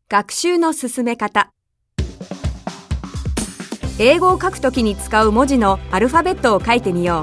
学習の進め方。英語を書くときに使う文字のアルファベットを書いてみよ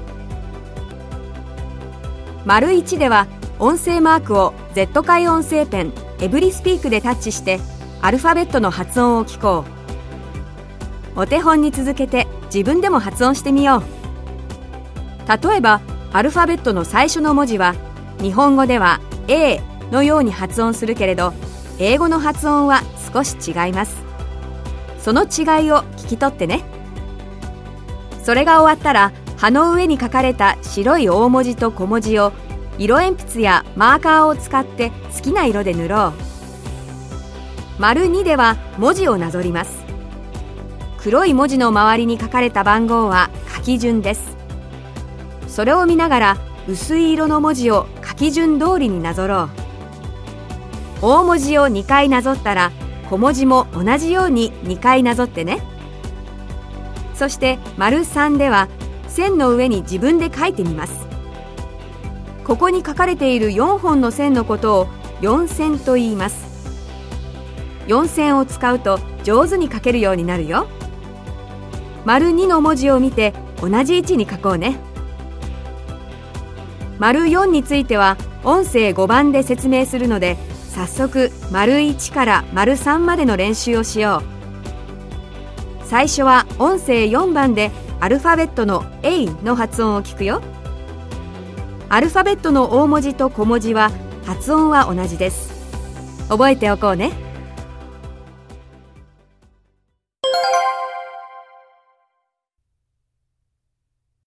う。丸1では音声マークを Z 解音声ペンエブリスピークでタッチしてアルファベットの発音を聞こう。お手本に続けて自分でも発音してみよう。例えばアルファベットの最初の文字は日本語では A のように発音するけれど英語の発音は少し違います。その違いを聞き取ってね。それが終わったら葉の上に書かれた白い大文字と小文字を色鉛筆やマーカーを使って好きな色で塗ろう。丸2では文字をなぞります。黒い文字の周りに書かれた番号は書き順です。それを見ながら薄い色の文字を書き順通りになぞろう。大文字を2回なぞったら小文字も同じように2回なぞってね。そして丸3では線の上に自分で書いてみます。ここに書かれている4本の線のことを4線と言います。4線を使うと上手に書けるようになるよ。丸2の文字を見て同じ位置に書こうね。丸4については音声5番で説明するので早速丸1から丸3までの練習をしよう。最初は音声4番でアルファベットの A の発音を聞くよ。アルファベットの大文字と小文字は発音は同じです。覚えておこうね。